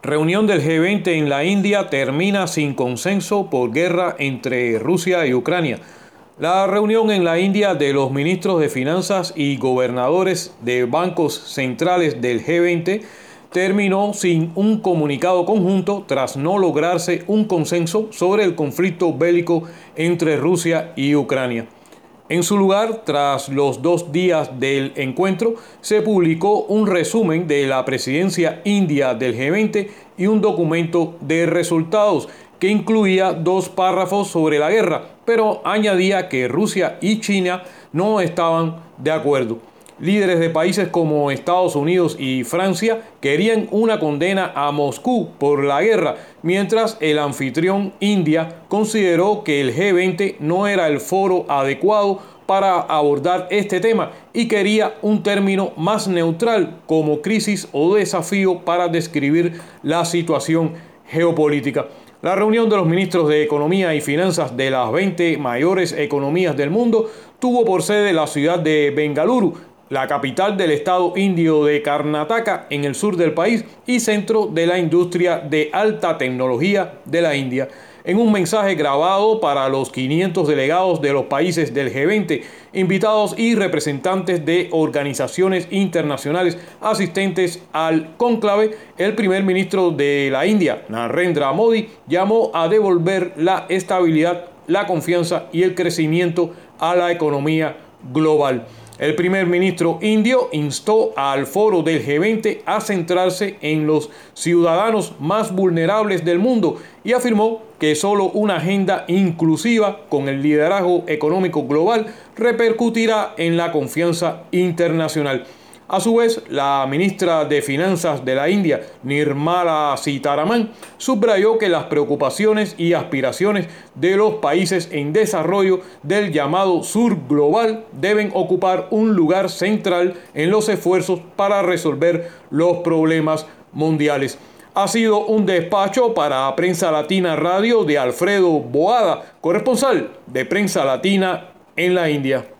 Reunión del G20 en la India termina sin consenso por guerra entre Rusia y Ucrania. La reunión en la India de los ministros de Finanzas y gobernadores de bancos centrales del G20 terminó sin un comunicado conjunto tras no lograrse un consenso sobre el conflicto bélico entre Rusia y Ucrania. En su lugar, tras los 2 días del encuentro, se publicó un resumen de la presidencia india del G20 y un documento de resultados que incluía 2 párrafos sobre la guerra, pero añadía que Rusia y China no estaban de acuerdo. Líderes de países como Estados Unidos y Francia querían una condena a Moscú por la guerra, mientras el anfitrión India consideró que el G20 no era el foro adecuado para abordar este tema y quería un término más neutral como crisis o desafío para describir la situación geopolítica. La reunión de los ministros de Economía y Finanzas de las 20 mayores economías del mundo tuvo por sede la ciudad de Bengaluru, la capital del estado indio de Karnataka, en el sur del país y centro de la industria de alta tecnología de la India. En un mensaje grabado para los 500 delegados de los países del G20, invitados y representantes de organizaciones internacionales asistentes al cónclave, el primer ministro de la India, Narendra Modi, llamó a devolver la estabilidad, la confianza y el crecimiento a la economía global. El primer ministro indio instó al foro del G20 a centrarse en los ciudadanos más vulnerables del mundo y afirmó que solo una agenda inclusiva con el liderazgo económico global repercutirá en la confianza internacional. A su vez, la ministra de Finanzas de la India, Nirmala Sitharaman, subrayó que las preocupaciones y aspiraciones de los países en desarrollo del llamado Sur Global deben ocupar un lugar central en los esfuerzos para resolver los problemas mundiales. Ha sido un despacho para Prensa Latina Radio de Alfredo Boada, corresponsal de Prensa Latina en la India.